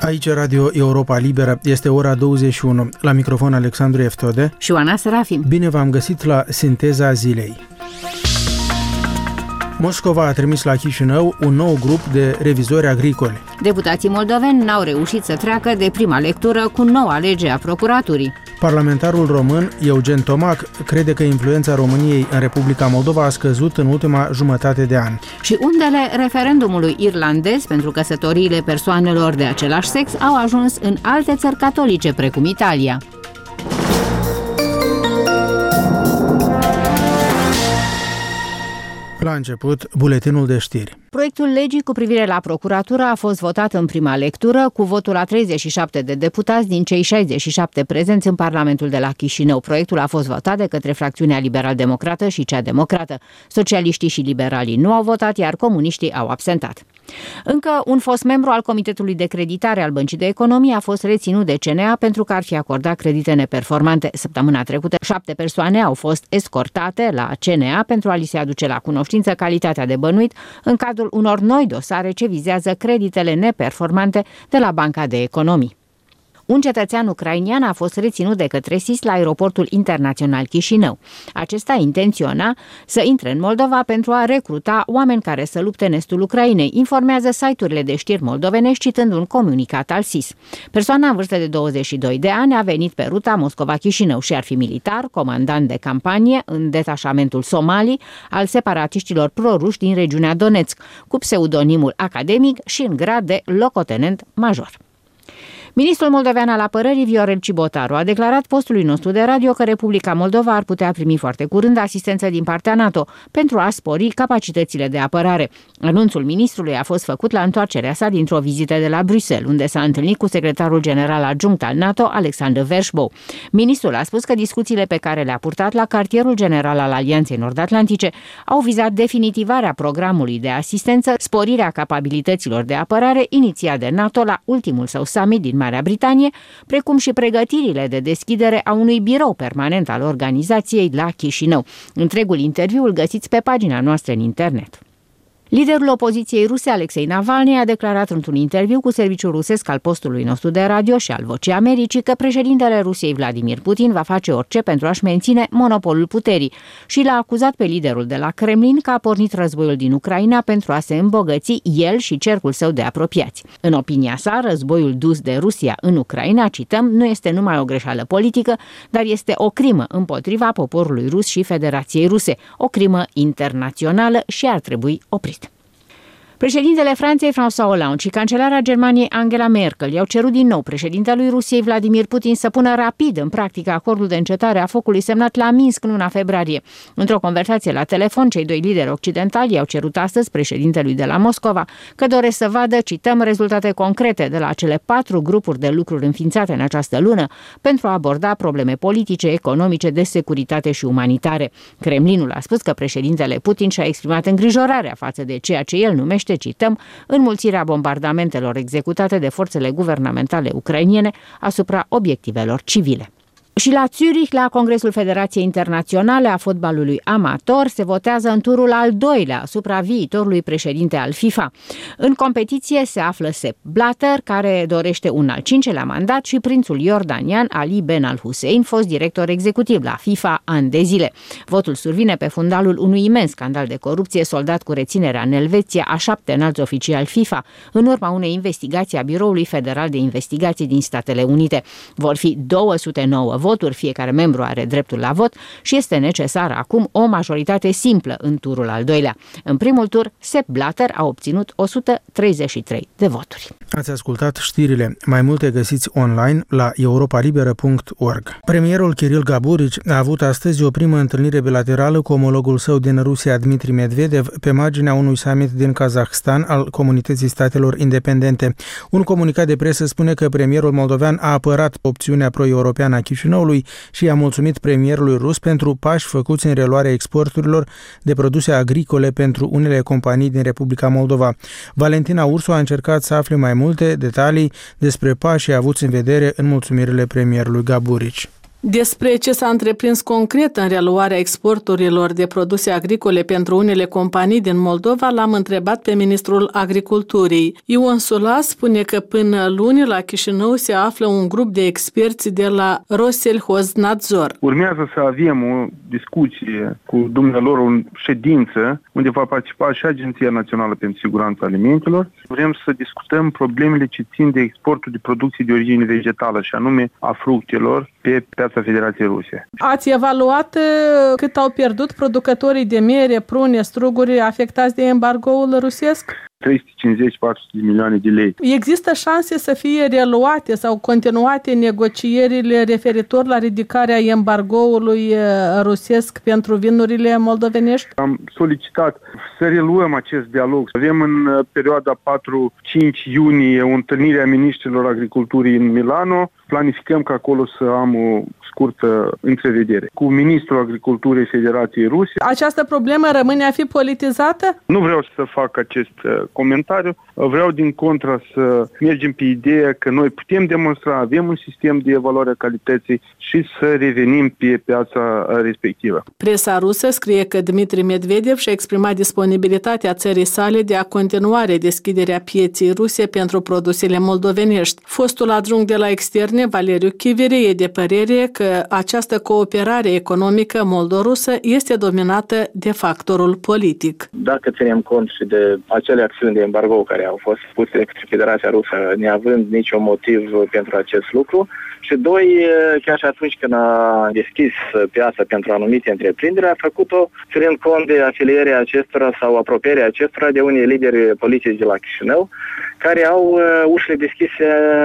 Aici Radio Europa Liberă, este ora 21. La microfon Alexandru Eftode și Oana Serafim. Bine v-am găsit la Sinteza Zilei. Moscova a trimis la Chișinău un nou grup de revizori agricoli. Deputații moldoveni n-au reușit să treacă de prima lectură cu noua lege a procuraturii. Parlamentarul român Eugen Tomac crede că influența României în Republica Moldova a scăzut în ultima jumătate de an. Și undele referendumului irlandez pentru căsătoriile persoanelor de același sex au ajuns în alte țări catolice, precum Italia. La început, buletinul de știri. Proiectul legii cu privire la procuratură a fost votat în prima lectură cu votul a 37 de deputați din cei 67 prezenți în Parlamentul de la Chișinău. Proiectul a fost votat de către fracțiunea liberal-democrată și cea democrată. Socialiștii și liberalii nu au votat, iar comuniștii au absentat. Încă un fost membru al Comitetului de Creditare al Băncii de Economie a fost reținut de CNA pentru că ar fi acordat credite neperformante. Săptămâna trecută, 7 persoane au fost escortate la CNA pentru a li se aduce la cunoștință calitatea de bănuit în cadrul unor noi dosare ce vizează creditele neperformante de la Banca de Economii. Un cetățean ucrainian a fost reținut de către SIS la aeroportul internațional Chișinău. Acesta intenționa să intre în Moldova pentru a recruta oameni care să lupte în estul Ucrainei, informează site-urile de știri moldovenești citând un comunicat al SIS. Persoana în vârstă de 22 de ani a venit pe ruta Moscova-Chișinău și ar fi militar, comandant de campanie în detașamentul Somali al separatiștilor proruși din regiunea Donetsk, cu pseudonimul academic și în grad de locotenent major. Ministrul moldovean al apărării, Viorel Cibotaru, a declarat postului nostru de radio că Republica Moldova ar putea primi foarte curând asistență din partea NATO pentru a spori capacitățile de apărare. Anunțul ministrului a fost făcut la întoarcerea sa dintr-o vizită de la Bruxelles, unde s-a întâlnit cu secretarul general adjunct al NATO, Alexander Vershbow. Ministrul a spus că discuțiile pe care le-a purtat la cartierul general al Alianței Nord-Atlantice au vizat definitivarea programului de asistență, sporirea capabilităților de apărare inițiat de NATO la ultimul său summit din Marea Britanie, precum și pregătirile de deschidere a unui birou permanent al organizației la Chișinău. Întregul interviu îl găsiți pe pagina noastră în internet. Liderul opoziției ruse, Alexei Navalny, a declarat într-un interviu cu serviciul rusesc al postului nostru de radio și al Vocii Americii că președintele Rusiei Vladimir Putin va face orice pentru a-și menține monopolul puterii și l-a acuzat pe liderul de la Kremlin că a pornit războiul din Ucraina pentru a se îmbogăți el și cercul său de apropiați. În opinia sa, războiul dus de Rusia în Ucraina, cităm, nu este numai o greșeală politică, dar este o crimă împotriva poporului rus și Federației Ruse, o crimă internațională și ar trebui oprit. Președintele Franței, François Hollande, și cancelarea Germaniei, Angela Merkel, i-au cerut din nou președintelui Rusiei, Vladimir Putin, să pună rapid în practică acordul de încetare a focului semnat la Minsk în luna februarie. Într-o conversație la telefon, cei doi lideri occidentali i-au cerut astăzi președintelui de la Moscova că doresc să vadă, cităm, rezultate concrete de la cele 4 grupuri de lucruri înființate în această lună pentru a aborda probleme politice, economice, de securitate și umanitare. Kremlinul a spus că președintele Putin și-a exprimat îngrijorarea față de ceea ce el numește, cităm, înmulțirea bombardamentelor executate de forțele guvernamentale ucrainene asupra obiectivelor civile. Și la Zurich, la Congresul Federației Internaționale a Fotbalului Amator, se votează în turul al doilea asupra viitorului președinte al FIFA. În competiție se află Sepp Blatter, care dorește un al 5-lea mandat, și prințul iordanian Ali Ben Al-Hussein, fost director executiv la FIFA ani de zile. Votul survine pe fundalul unui imens scandal de corupție soldat cu reținerea în Elveția a 7 înalți oficiali FIFA, în urma unei investigații a Biroului Federal de Investigații din Statele Unite. Vor fi 209 voturi, fiecare membru are dreptul la vot și este necesară acum o majoritate simplă în turul al doilea. În primul tur, Sepp Blatter a obținut 133 de voturi. Ați ascultat știrile. Mai multe găsiți online la europalibera.org. Premierul Kiril Gaburici a avut astăzi o primă întâlnire bilaterală cu omologul său din Rusia, Dmitri Medvedev, pe marginea unui summit din Kazahstan al Comunității Statelor Independente. Un comunicat de presă spune că premierul moldovean a apărat opțiunea pro-europeană a Chișinăului și a mulțumit premierului rus pentru pași făcuți în reluarea exporturilor de produse agricole pentru unele companii din Republica Moldova. Valentina Ursu a încercat să afle mai multe detalii despre pașii avuți în vedere în mulțumirile premierului Gaburici. Despre ce s-a întreprins concret în reluarea exporturilor de produse agricole pentru unele companii din Moldova, l-am întrebat pe ministrul Agriculturii. Ion Sula spune că până luni la Chișinău se află un grup de experți de la Rossellhoznádzor. Urmează să avem o discuție cu dumnealor, o ședință unde va participa și Agenția Națională pentru Siguranța Alimentelor. Vrem să discutăm problemele ce țin de exportul de producții de origine vegetală și anume a fructelor pe piața Federației Ruse. Ați evaluat cât au pierdut producătorii de mere, prune, struguri afectați de embargoul rusesc? 350-400 de milioane de lei. Există șanse să fie reluate sau continuate negocierile referitor la ridicarea embargoului rusesc pentru vinurile moldovenești? Am solicitat să reluăm acest dialog. Avem în perioada 4-5 iunie o întâlnire a ministrilor agriculturii în Milano. Planificăm ca acolo să am o scurtă întrevedere cu ministrul agriculturii Federației Ruse. Această problemă rămâne a fi politizată? Nu vreau să fac acest comentariu. Vreau din contră să mergem pe ideea că noi putem demonstra, avem un sistem de evaluare a calității și să revenim pe piața respectivă. Presa rusă scrie că Dmitri Medvedev și-a exprimat disponibilitatea țării sale de a continua deschiderea pieței ruse pentru produsele moldovenești. Fostul adjunct de la externe, Valeriu Chiviri, e de părere că această cooperare economică moldorusă este dominată de factorul politic. Dacă ținem cont și de acele acțiuni de embargo care au fost puse de Federația Rusă, neavând niciun motiv pentru acest lucru, și doi, chiar și atunci când a deschis piața pentru anumite întreprinderi, a făcut-o ținând cont de afilierea acestora sau apropierea acestora de unii lideri politici de la Chișinău, care au ușile deschise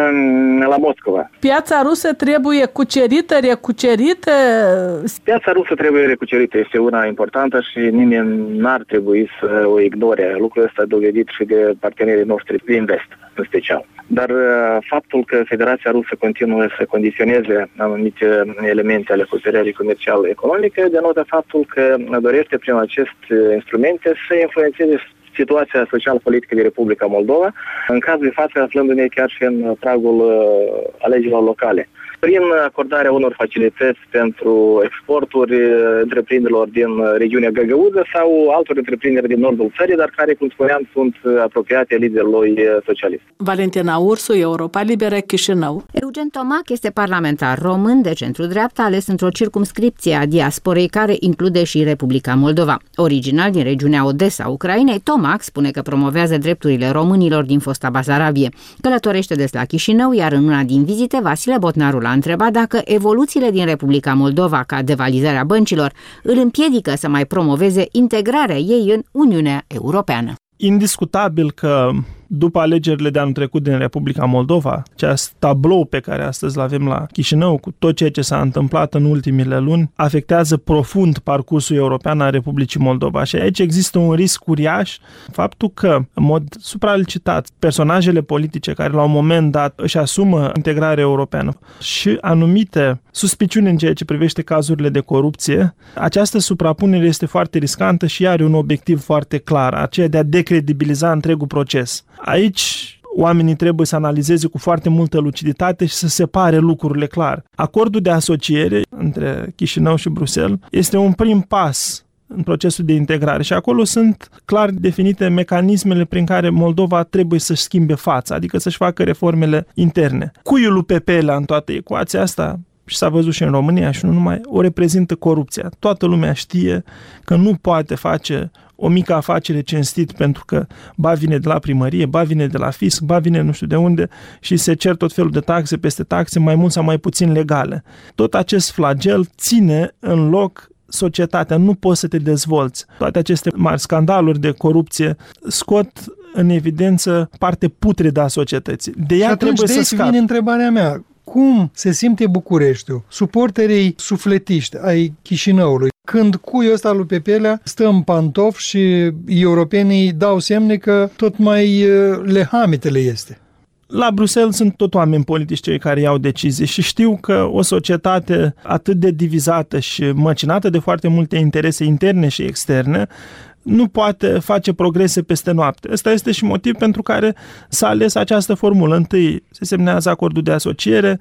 la Moscova. Piața rusă trebuie cucerită, recucerită? Piața rusă trebuie recucerită, este una importantă și nimeni n-ar trebui să o ignore. Lucrul ăsta dovedit și de partenerii noștri din vest, în special. Dar faptul că Federația Rusă continuă să condiționeze anumite elemente ale cooperării comerciale economice denotă faptul că dorește prin aceste instrumente să influențeze situația social-politică de Republica Moldova, în cazul de față aflându-ne chiar și în pragul alegerilor locale. Prin acordarea unor facilități pentru exporturi întreprinderilor din regiunea Găgăuză sau altor întreprinderi din nordul țării, dar care, cum spuneam, sunt apropiate liderului socialist. Valentina Ursu, Europa Liberă, Chișinău. Eugen Tomac este parlamentar român de centru-dreapta, ales într-o circumscripție a diasporei care include și Republica Moldova. Original din regiunea Odessa, Ucrainei, Tomac spune că promovează drepturile românilor din fosta Basarabie. Călătorește des la Chișinău, iar în una din vizite, Vasile Botnaru l-a întrebat dacă evoluțiile din Republica Moldova, ca devalizarea băncilor, îl împiedică să mai promoveze integrarea ei în Uniunea Europeană. Indiscutabil că după alegerile de anul trecut din Republica Moldova, acest tablou pe care astăzi îl avem la Chișinău, cu tot ceea ce s-a întâmplat în ultimile luni, afectează profund parcursul european al Republicii Moldova. Și aici există un risc uriaș, faptul că, în mod supralicitat, personajele politice care la un moment dat își asumă integrarea europeană și anumite suspiciuni în ceea ce privește cazurile de corupție, această suprapunere este foarte riscantă și are un obiectiv foarte clar, aceea de a decredibiliza întregul proces. Aici oamenii trebuie să analizeze cu foarte multă luciditate și să separe lucrurile clar. Acordul de asociere între Chișinău și Bruxelles este un prim pas în procesul de integrare și acolo sunt clar definite mecanismele prin care Moldova trebuie să-și schimbe fața, adică să-și facă reformele interne. Cuiul lui Pepelea în toată ecuația asta, și s-a văzut și în România și nu numai, o reprezintă corupția. Toată lumea știe că nu poate face o mică afacere cinstit pentru că ba vine de la primărie, ba vine de la fisc, ba vine nu știu de unde și se cer tot felul de taxe peste taxe, mai mult sau mai puțin legale. Tot acest flagel ține în loc societatea, nu poți să te dezvolți. Toate aceste mari scandaluri de corupție scot în evidență parte putredă a societății. De ea trebuie să scape. Vine întrebarea mea. Cum se simte Bucureștiul, suporterii sufletiști ai Chișinăului, când cuiul ăsta lui Pepelea stă în pantof și europenii dau semne că tot mai lehamitele este? La Bruxelles sunt tot oameni politici cei care iau decizii și știu că o societate atât de divizată și măcinată de foarte multe interese interne și externe nu poate face progrese peste noapte. Ăsta este și motiv pentru care s-a ales această formulă. Întâi se semnează acordul de asociere,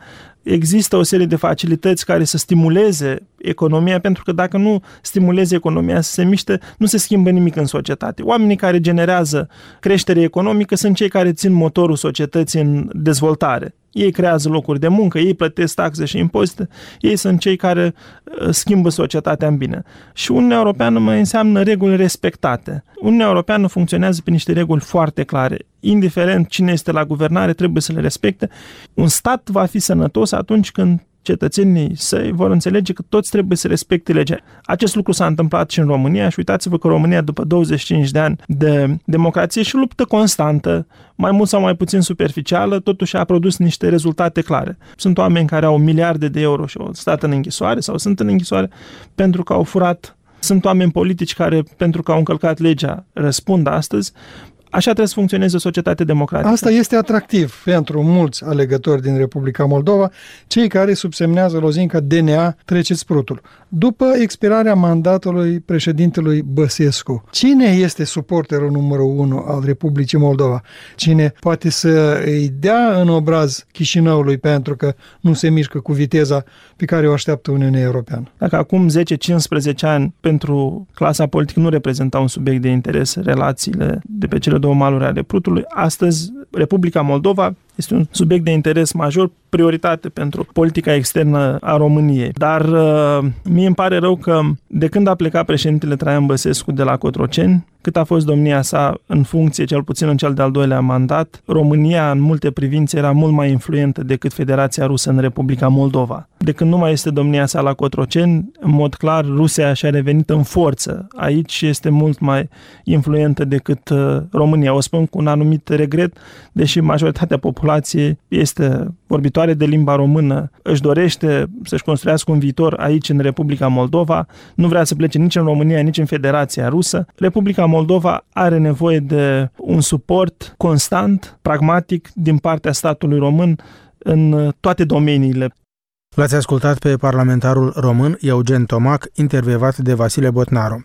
există o serie de facilități care să stimuleze economia, pentru că dacă nu stimuleze economia să se miște, nu se schimbă nimic în societate. Oamenii care generează creștere economică sunt cei care țin motorul societății în dezvoltare. Ei creează locuri de muncă, ei plătesc taxe și impozite, ei sunt cei care schimbă societatea în bine. Și Uniunea Europeană mai înseamnă reguli respectate. Uniunea Europeană funcționează pe niște reguli foarte clare. Indiferent cine este la guvernare, trebuie să le respecte. Un stat va fi sănătos atunci când cetățenii săi vor înțelege că toți trebuie să respecte legea. Acest lucru s-a întâmplat și în România și uitați-vă că România, după 25 de ani de democrație și luptă constantă, mai mult sau mai puțin superficială, totuși a produs niște rezultate clare. Sunt oameni care au miliarde de euro și au stat în închisoare sau sunt în închisoare pentru că au furat. Sunt oameni politici care, pentru că au încălcat legea, răspund astăzi. Așa trebuie să funcționeze o societate democratică. Asta este atractiv pentru mulți alegători din Republica Moldova, cei care subsemnează lozinca DNA treceți prutul. După expirarea mandatului președintelui Băsescu, cine este suporterul numărul 1 al Republicii Moldova? Cine poate să îi dea în obraz Chișinăului pentru că nu se mișcă cu viteza pe care o așteaptă Uniunea Europeană? Dacă acum 10-15 ani pentru clasa politică nu reprezenta un subiect de interes relațiile de pe cele două maluri ale Prutului, astăzi Republica Moldova este un subiect de interes major, prioritate pentru politica externă a României. Dar mie îmi pare rău că de când a plecat președintele Traian Băsescu de la Cotroceni, cât a fost domnia sa în funcție, cel puțin în cel de-al doilea mandat, România în multe privințe era mult mai influentă decât Federația Rusă în Republica Moldova. De când nu mai este domnia sa la Cotroceni, în mod clar, Rusia și-a revenit în forță. Aici este mult mai influentă decât România. O spun cu un anumit regret, deși majoritatea populației este vorbitoare de limba română, își dorește să-și construiască un viitor aici în Republica Moldova, nu vrea să plece nici în România, nici în Federația Rusă. Republica Moldova are nevoie de un suport constant, pragmatic, din partea statului român în toate domeniile. L-ați ascultat pe parlamentarul român Eugen Tomac, intervievat de Vasile Botnaru.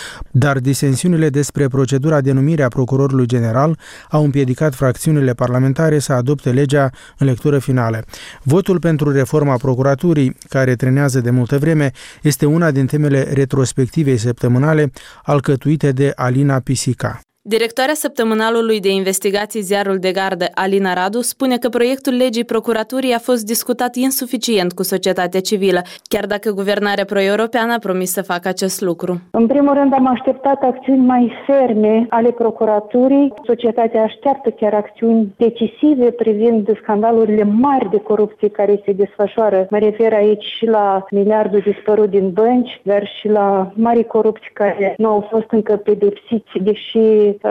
Dar disensiunile despre procedura de numire a procurorului general au împiedicat fracțiunile parlamentare să adopte legea în lectură finală. Votul pentru reforma procuraturii, care trenează de multă vreme, este una din temele retrospectivei săptămânale alcătuite de Alina Pisica. Directoarea săptămânalului de investigații Ziarul de Gardă, Alina Radu, spune că proiectul legii procuraturii a fost discutat insuficient cu societatea civilă, chiar dacă guvernarea pro-europeană a promis să facă acest lucru. În primul rând am așteptat acțiuni mai ferme ale procuraturii. Societatea așteaptă chiar acțiuni decisive privind scandalurile mari de corupție care se desfășoară. Mă refer aici și la miliardul dispărut din bănci, dar și la mari corupții care nu au fost încă pedepsiți, deși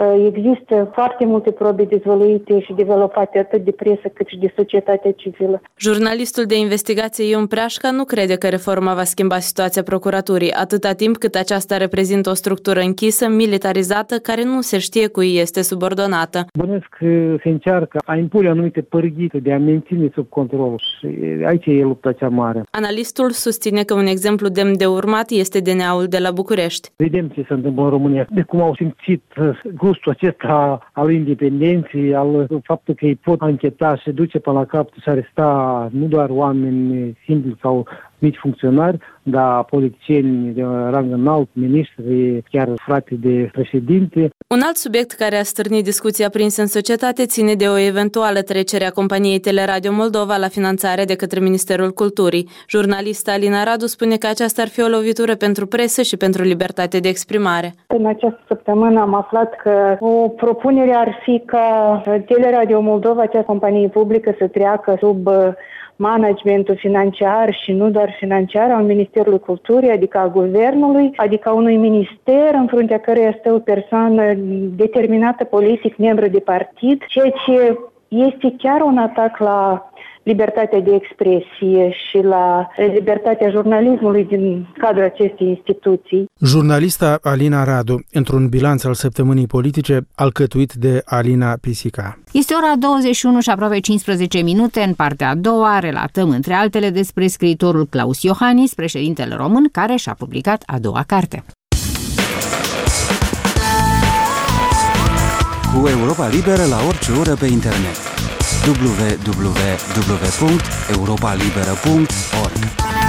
există foarte multe probe dezvăluite și developate atât de presă cât și de societatea civilă. Jurnalistul de investigație Ion Preașca nu crede că reforma va schimba situația procuraturii, atâta timp cât aceasta reprezintă o structură închisă, militarizată, care nu se știe cui este subordonată. Bănuiesc că se încearcă a impune anumite părghite de a menține sub control și aici e lupta cea mare. Analistul susține că un exemplu demn de urmat este DNA-ul de la București. Vedem ce se întâmplă în România, de cum au simțit gustul acesta al independenței, al faptul că îi pot ancheta și duce până la capăt și aresta nu doar oameni simpli sau mici funcționari, dar politicieni de rang înalt, ministri, chiar frate de președinte. Un alt subiect care a stârnit discuția aprinsă în societate ține de o eventuală trecere a companiei Teleradio Moldova la finanțare de către Ministerul Culturii. Jurnalista Alina Radu spune că aceasta ar fi o lovitură pentru presă și pentru libertate de exprimare. În această săptămână am aflat că o propunere ar fi ca Teleradio Moldova, acea companie publică, să treacă sub managementul financiar și nu doar financiar al Ministerului Culturii, adică a Guvernului, adică a unui minister în fruntea căreia stă o persoană determinată politic, membru de partid, ceea ce este chiar un atac la libertatea de expresie și la libertatea jurnalismului din cadrul acestei instituții. Jurnalista Alina Radu, într-un bilanț al săptămânii politice alcătuit de Alina Pisica. Este ora 21 și aproape 15 minute. În partea a doua relatăm între altele despre scriitorul Claus Iohannis, președintele român, care și-a publicat a doua carte. Cu Europa Liberă la orice oră pe internet. www.europalibera.org.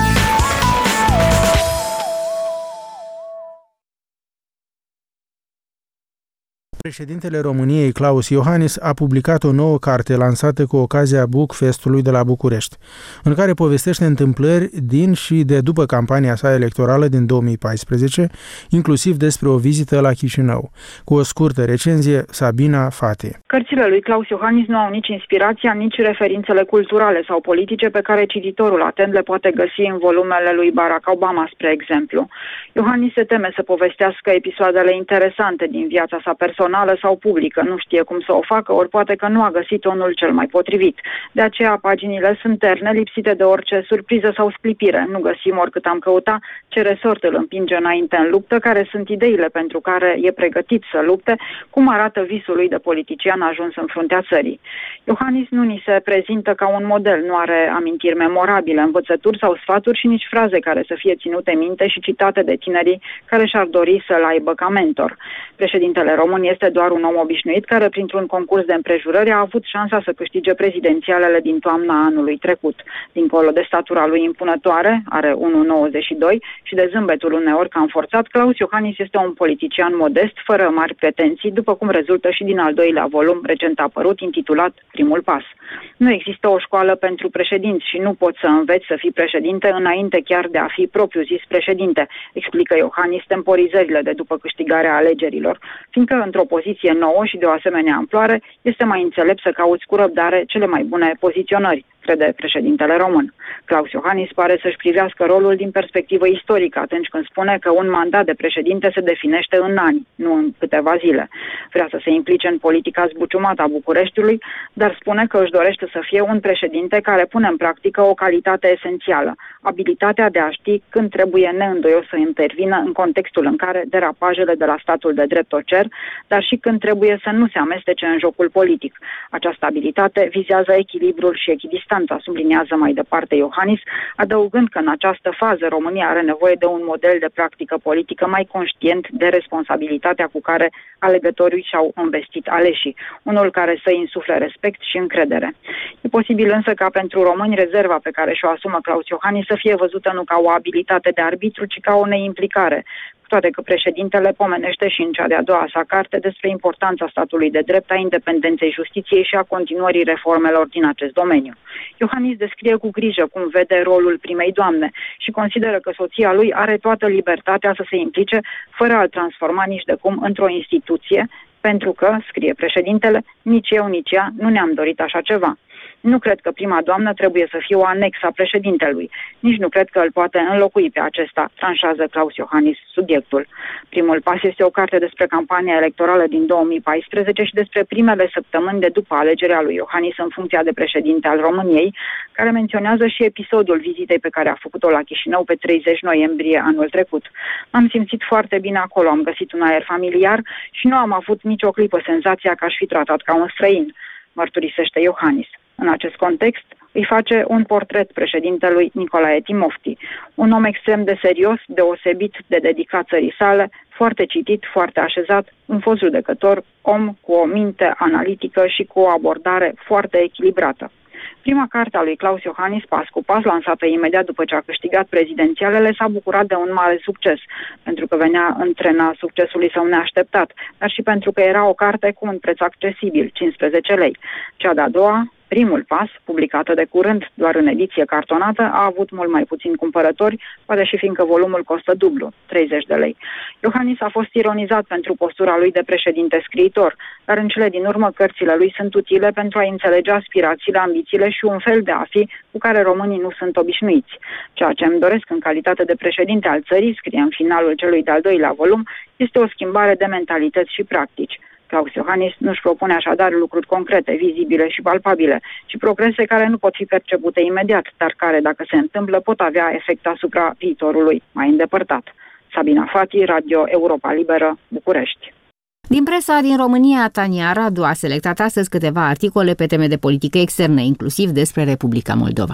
Președintele României, Klaus Iohannis, a publicat o nouă carte lansată cu ocazia Bookfestului de la București, în care povestește întâmplări din și de după campania sa electorală din 2014, inclusiv despre o vizită la Chișinău. Cu o scurtă recenzie, Sabina Fati. Cărțile lui Klaus Iohannis nu au nici inspirația, nici referințele culturale sau politice pe care cititorul atent le poate găsi în volumele lui Barack Obama, spre exemplu. Iohannis se teme să povestească episoadele interesante din viața sa personală sau publică, nu știe cum să o facă, ori poate că nu a găsit tonul cel mai potrivit. De aceea paginile sunt terne, lipsite de orice surpriză sau sclipire. Nu găsim, oricât am căuta, ce resort îl împinge înainte în luptă, care sunt ideile pentru care e pregătit să lupte, cum arată visul lui de politician ajuns în fruntea țării. Iohannis nu ni se prezintă ca un model, nu are amintiri memorabile, învățături sau sfaturi și nici fraze care să fie ținute minte și citate de tinerii care și-ar dori să-l aibă ca mentor. Președintele român este doar un om obișnuit care, printr-un concurs de împrejurări, a avut șansa să câștige prezidențialele din toamna anului trecut. Dincolo de statura lui impunătoare, are 1,92 și de zâmbetul uneori cam forțat, Klaus Iohannis este un politician modest, fără mari pretenții, după cum rezultă și din al doilea volum recent apărut, intitulat Primul pas. Nu există o școală pentru președinți și nu poți să înveți să fii președinte înainte chiar de a fi propriu-zis președinte, explică Iohannis temporizările de după câștigarea alegerilor, fiindcă într-o poziție nouă și de o asemenea amploare este mai înțelept să cauți cu răbdare cele mai bune poziționări, crede președintele român. Klaus Iohannis pare să-și privească rolul din perspectivă istorică atunci când spune că un mandat de președinte se definește în ani, nu în câteva zile. Vrea să se implice în politica zbuciumată a Bucureștiului, dar spune că își dorește să fie un președinte care pune în practică o calitate esențială, abilitatea de a ști când trebuie neîndoios să intervină în contextul în care derapajele de la statul de drept o cer, dar și când trebuie să nu se amestece în jocul politic. Această abilitate vizează echilibrul și echidistanța, subliniază mai departe Iohannis, adăugând că în această fază România are nevoie de un model de practică politică mai conștient de responsabilitatea cu care alegătorii și-au investit aleșii, unul care să insufle respect și încredere. E posibil însă ca pentru români rezerva pe care și-o asumă Klaus Iohannis să fie văzută nu ca o abilitate de arbitru, ci ca o neimplicare, toate că președintele pomenește și în cea de-a doua sa carte despre importanța statului de drept, a independenței justiției și a continuării reformelor din acest domeniu. Iohannis descrie cu grijă cum vede rolul primei doamne și consideră că soția lui are toată libertatea să se implice fără a-l transforma nici de cum într-o instituție, pentru că, scrie președintele, nici eu, nici ea nu ne-am dorit așa ceva. Nu cred că prima doamnă trebuie să fie o anexă a președintelui. Nici nu cred că îl poate înlocui pe acesta, tranșează Klaus Iohannis subiectul. Primul pas este o carte despre campania electorală din 2014 și despre primele săptămâni de după alegerea lui Iohannis în funcția de președinte al României, care menționează și episodul vizitei pe care a făcut-o la Chișinău pe 30 noiembrie anul trecut. M-am simțit foarte bine acolo, am găsit un aer familiar și nu am avut nicio clipă senzația că aș fi tratat ca un străin, mărturisește Iohannis. În acest context, îi face un portret președintelui Nicolae Timofti, un om extrem de serios, deosebit de dedicat țării sale, foarte citit, foarte așezat, un fost judecător, om cu o minte analitică și cu o abordare foarte echilibrată. Prima carte a lui Klaus Iohannis, Pas cu pas, lansată imediat după ce a câștigat prezidențialele, s-a bucurat de un mare succes, pentru că venea în trena succesului său neașteptat, dar și pentru că era o carte cu un preț accesibil, 15 lei. Cea de-a doua, Primul pas, publicată de curând doar în ediție cartonată, a avut mult mai puțini cumpărători, poate și fiindcă volumul costă dublu, 30 de lei. Iohannis a fost ironizat pentru postura lui de președinte scriitor, dar în cele din urmă cărțile lui sunt utile pentru a înțelege aspirațiile, ambițiile și un fel de a fi cu care românii nu sunt obișnuiți. Ceea ce îmi doresc în calitate de președinte al țării, scrie în finalul celui de-al doilea volum, este o schimbare de mentalități și practici. Klaus Iohannis nu-și propune așadar lucruri concrete, vizibile și palpabile, ci progrese care nu pot fi percepute imediat, dar care, dacă se întâmplă, pot avea efect asupra viitorului mai îndepărtat. Sabina Fati, Radio Europa Liberă, București. Din presa din România, Tania Radu a selectat astăzi câteva articole pe teme de politică externă, inclusiv despre Republica Moldova.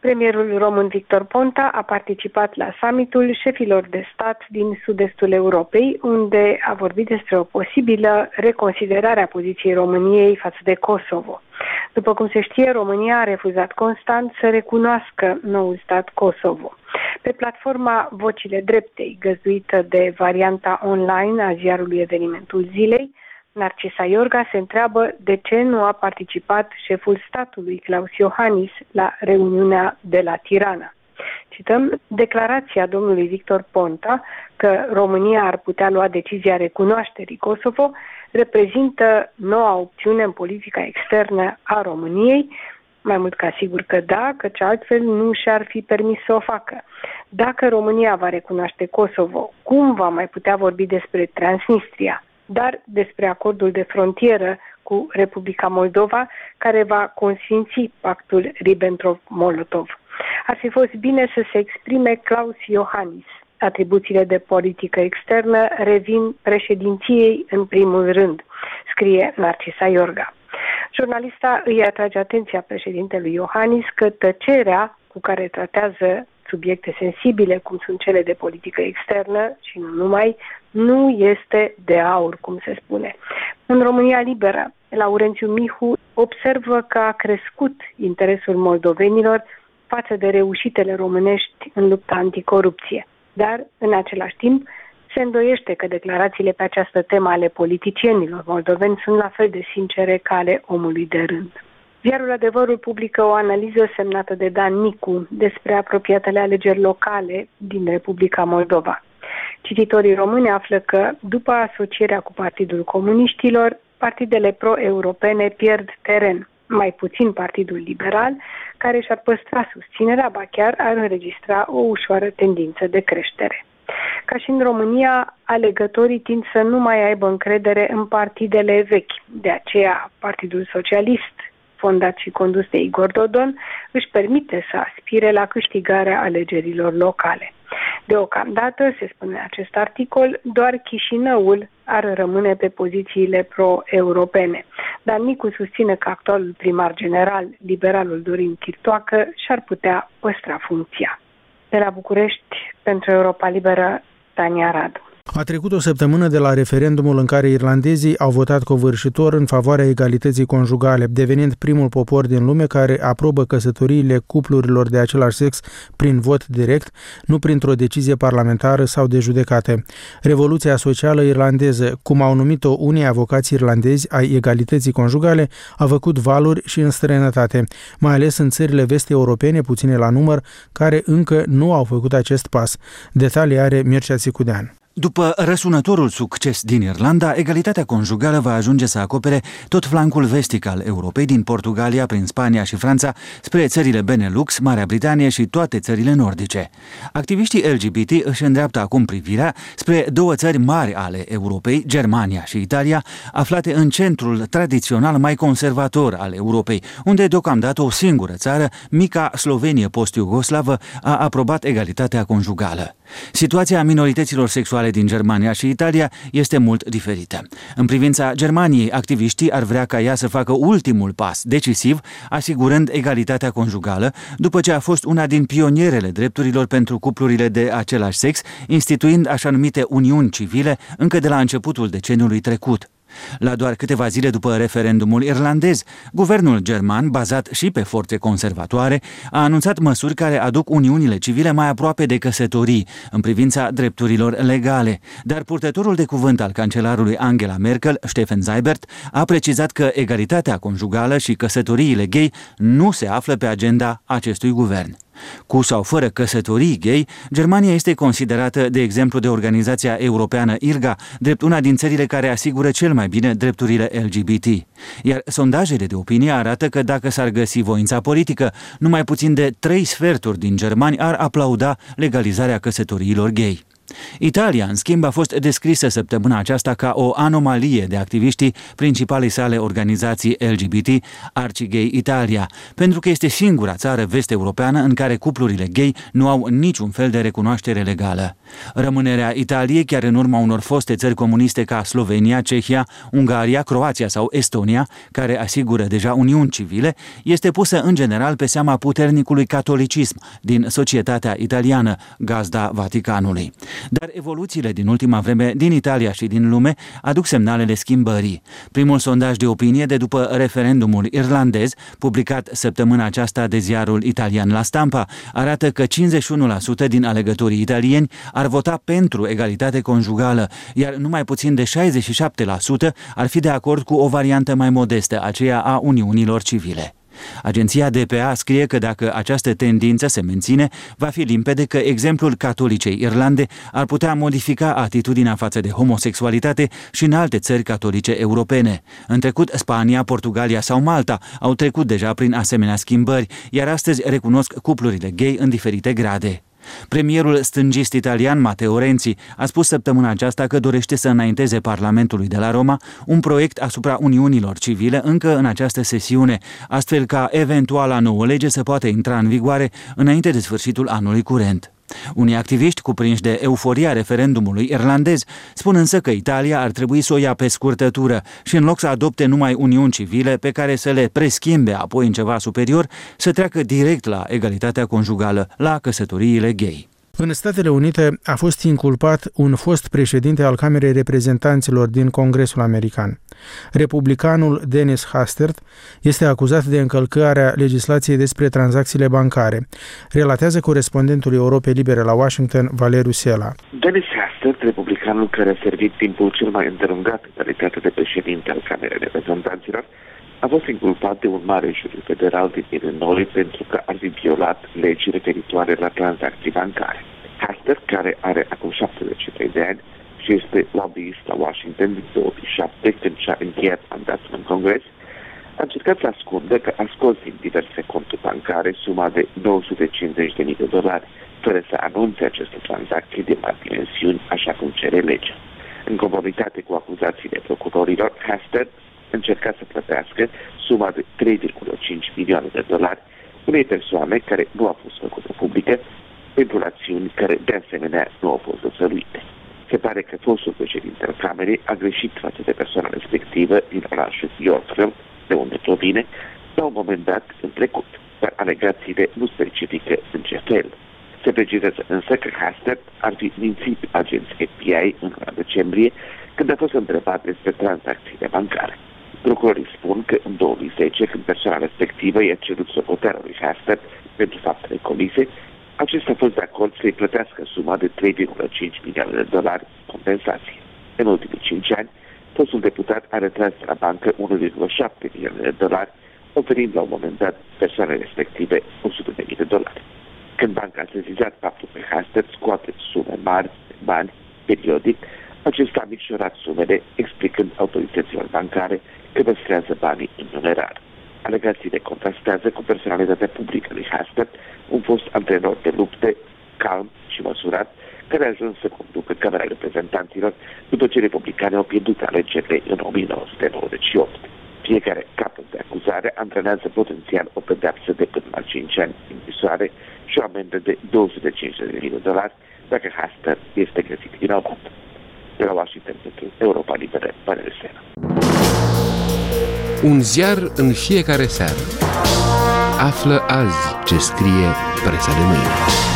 Premierul român Victor Ponta a participat la summitul șefilor de stat din sud-estul Europei, unde a vorbit despre o posibilă reconsiderare a poziției României față de Kosovo. După cum se știe, România a refuzat constant să recunoască noul stat Kosovo. Pe platforma Vocile Dreptei, găzduită de varianta online a ziarului Evenimentul Zilei, Narcisa Iorga se întreabă de ce nu a participat șeful statului, Klaus Iohannis, la reuniunea de la Tirana. Cităm declarația domnului Victor Ponta că România ar putea lua decizia recunoașterii Kosovo, reprezintă noua opțiune în politica externă a României, mai mult ca sigur că da, căci altfel nu și-ar fi permis să o facă. Dacă România va recunoaște Kosovo, cum va mai putea vorbi despre Transnistria? Dar despre acordul de frontieră cu Republica Moldova, care va consfinți pactul Ribbentrop-Molotov. Ar fi fost bine să se exprime Klaus Iohannis. Atribuțiile de politică externă revin președinției în primul rând, scrie Narcisa Iorga. Jurnalista îi atrage atenția președintelui Iohannis că tăcerea cu care tratează subiecte sensibile, cum sunt cele de politică externă și nu numai, nu este de aur, cum se spune. În România Liberă, Laurențiu Mihu observă că a crescut interesul moldovenilor față de reușitele românești în lupta anticorupție. Dar, în același timp, se îndoiește că declarațiile pe această temă ale politicienilor moldoveni sunt la fel de sincere ca ale omului de rând. Ziarul Adevărul publică o analiză semnată de Dan Nicu despre apropiatele alegeri locale din Republica Moldova. Cititorii români află că, după asocierea cu Partidul Comuniștilor, partidele pro-europene pierd teren, mai puțin Partidul Liberal, care și-ar păstra susținerea, ba chiar ar înregistra o ușoară tendință de creștere. Ca și în România, alegătorii tind să nu mai aibă încredere în partidele vechi. De aceea, Partidul Socialist, fondat și condus de Igor Dodon, își permite să aspire la câștigarea alegerilor locale. Deocamdată, se spune în acest articol, doar Chișinăul ar rămâne pe pozițiile pro-europene. Dar Nicu susține că actualul primar general, liberalul Dorin Chirtoacă, și-ar putea păstra funcția. De la București, pentru Europa Liberă, Tania Radu. A trecut o săptămână de la referendumul în care irlandezii au votat covârșitor în favoarea egalității conjugale, devenind primul popor din lume care aprobă căsătoriile cuplurilor de același sex prin vot direct, nu printr-o decizie parlamentară sau de judecată. Revoluția socială irlandeză, cum au numit-o unii avocați irlandezi ai egalității conjugale, a făcut valuri și în străinătate, mai ales în țările vest-europene, puține la număr, care încă nu au făcut acest pas. Detalii are Mircea Țicudean. După răsunătorul succes din Irlanda, egalitatea conjugală va ajunge să acopere tot flancul vestic al Europei, din Portugalia, prin Spania și Franța, spre țările Benelux, Marea Britanie și toate țările nordice. Activiștii LGBT își îndreaptă acum privirea spre două țări mari ale Europei, Germania și Italia, aflate în centrul tradițional mai conservator al Europei, unde deocamdată o singură țară, mica Slovenie post-iugoslavă, a aprobat egalitatea conjugală. Situația minorităților sexuale din Germania și Italia este mult diferită. În privința Germaniei, activiștii ar vrea ca ea să facă ultimul pas decisiv, asigurând egalitatea conjugală, după ce a fost una din pionierele drepturilor pentru cuplurile de același sex, instituind așa numite uniuni civile încă de la începutul deceniului trecut. La doar câteva zile după referendumul irlandez, guvernul german, bazat și pe forțe conservatoare, a anunțat măsuri care aduc uniunile civile mai aproape de căsătorii, în privința drepturilor legale. Dar purtătorul de cuvânt al cancelarului Angela Merkel, Steffen Seibert, a precizat că egalitatea conjugală și căsătoriile gay nu se află pe agenda acestui guvern. Cu sau fără căsătorii gay, Germania este considerată, de exemplu, de organizația europeană IRGA, drept una din țările care asigură cel mai bine drepturile LGBT. Iar sondajele de opinie arată că dacă s-ar găsi voința politică, numai puțin de 3/4 din germani ar aplauda legalizarea căsătoriilor gay. Italia, în schimb, a fost descrisă săptămâna aceasta ca o anomalie de activiștii principalei sale organizații LGBT, Arcigay Italia, pentru că este singura țară vest-europeană în care cuplurile gay nu au niciun fel de recunoaștere legală. Rămânerea Italiei, chiar în urma unor foste țări comuniste ca Slovenia, Cehia, Ungaria, Croația sau Estonia, care asigură deja uniuni civile, este pusă în general pe seama puternicului catolicism din societatea italiană, gazda Vaticanului. Dar evoluțiile din ultima vreme din Italia și din lume aduc semnalele schimbării. Primul sondaj de opinie de după referendumul irlandez, publicat săptămâna aceasta de ziarul italian La Stampa, arată că 51% din alegătorii italieni ar vota pentru egalitate conjugală, iar numai puțin de 67% ar fi de acord cu o variantă mai modestă, aceea a uniunilor civile. Agenția DPA scrie că dacă această tendință se menține, va fi limpede că exemplul Catolicei Irlande ar putea modifica atitudinea față de homosexualitate și în alte țări catolice europene. În trecut, Spania, Portugalia sau Malta au trecut deja prin asemenea schimbări, iar astăzi recunosc cuplurile gay în diferite grade. Premierul stângist italian Matteo Renzi a spus săptămâna aceasta că dorește să înainteze Parlamentului de la Roma un proiect asupra uniunilor civile încă în această sesiune, astfel ca eventuala nouă lege să poată intra în vigoare înainte de sfârșitul anului curent. Unii activiști cuprinși de euforia referendumului irlandez spun însă că Italia ar trebui să o ia pe scurtătură și în loc să adopte numai uniuni civile pe care să le preschimbe apoi în ceva superior, să treacă direct la egalitatea conjugală, la căsătoriile gay. În Statele Unite a fost inculpat un fost președinte al Camerei Reprezentanților din Congresul American. Republicanul Dennis Hastert este acuzat de încălcarea legislației despre tranzacțiile bancare, relatează corespondentul Europei Libere la Washington, Valeriu Sela. Dennis Hastert, republicanul care a servit timpul cel mai îndelungat în calitate de președinte al Camerei Reprezentanților, a fost inculpat de un mare juriu federal din Illinois pentru că ar fi violat legi referitoare la tranzacții bancare. Hastert, care are acum 73 de ani și este lobbyist la Washington din 2007, când și-a încheiat mandatul în Congres, a încercat să ascundă că a scos din diverse conturi bancare suma de $950.000, fără să anunțe aceste tranzacții de mari dimensiuni, așa cum cere legea. În conformitate cu acuzațiile procurorilor, Hastert încerca să plătească suma de $3,5 milioane unei persoane care nu a fost făcută publică pentru acțiuni care de asemenea nu au fost dezvăluite. Se pare că fostul președinte al Camerei a greșit față de persoana respectivă din orașul Yorkville, de unde provine, la un moment dat în trecut, dar alegațiile nu specifică în ce fel. Se precizează însă că Hastert ar fi mințit agenții FBI în luna decembrie, când a fost întrebat despre tranzacțiile bancare. Procurorii spun că în 2010, când persoana respectivă i-a cerut socoterea lui Hastert pentru faptele comise, acesta a fost de acord să-i plătească suma de $3,5 milioane compensație. În ultimii 5 ani, fostul deputat a retras de la bancă $1,7 milioane, oferind la un moment dat persoanei respective $100.000. Când banca a sezizat faptul că Hastert scoate sume mari de bani periodic, acesta a micșorat sumele, explicând autorităților bancare că păstrează banii în numerar. Alegațiile contrastează cu personalitatea publică lui Hastert, un fost antrenor de lupte, calm și măsurat, care a ajuns să conducă Camera Reprezentanților după ce republicanii au pierdut alegerile în 1998. Fiecare capăt de acuzare antrenează potențial o pedeapsă de până la 5 ani în închisoare și o amendă de $250.000 dacă Hastert este găsit vinovat. De la Washington, pentru Europa Liberă, Valeriu Sela. Un ziar în fiecare seară. Află azi ce scrie presa de mâine.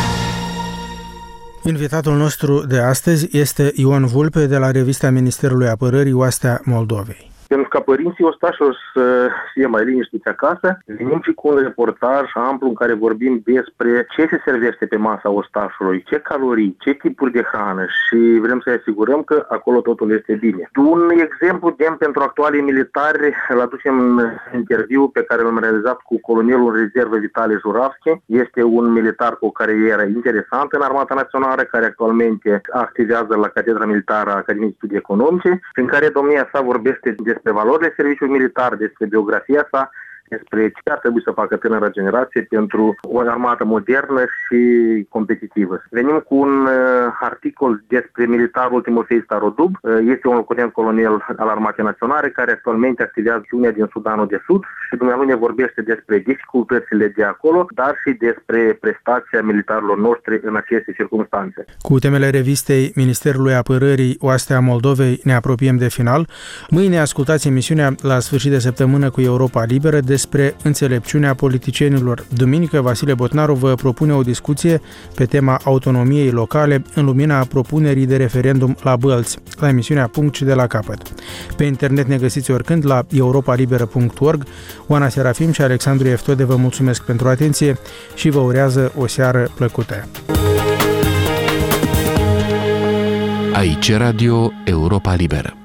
Invitatul nostru de astăzi este Ion Vulpe de la revista Ministerului Apărării Oastea Moldovei. Pentru ca părinții ostașilor să fie mai liniștiți acasă, venim și cu un reportaj amplu în care vorbim despre ce se servește pe masa ostașului, ce calorii, ce tipuri de hrană și vrem să asigurăm că acolo totul este bine. Un exemplu demn pentru actualii militari îl aducem în interviu pe care l-am realizat cu colonelul în rezervă Vitale Juravski. Este un militar cu o carieră interesantă în Armata Națională, care actualmente activează la Catedra Militară a Academiei de Studii Economice, prin care domnia sa vorbește despre valorile serviciului militar, despre biografia sa, despre ce ar trebui să facă tânăra generație pentru o armată modernă și competitivă. Venim cu un articol despre militarul Timofei Starodub. Este un locotenent colonel al Armatei Naționale care actualmente activează regiunea din Sudanul de Sud și dumnealui ne vorbește despre dificultățile de acolo, dar și despre prestația militarilor noștri în aceste circunstanțe. Cu temele revistei Ministerului Apărării Oastea Moldovei ne apropiem de final. Mâine ascultați emisiunea La sfârșit de săptămână cu Europa Liberă despre înțelepciunea politicienilor. Duminică, Vasile Botnaru vă propune o discuție pe tema autonomiei locale în lumina propunerii de referendum la Bălți, la emisiunea Punct și de la capăt. Pe internet ne găsiți oricând la europalibera.org. Oana Serafim și Alexandru Eftode vă mulțumesc pentru atenție și vă urează o seară plăcută. Aici Radio Europa Liberă.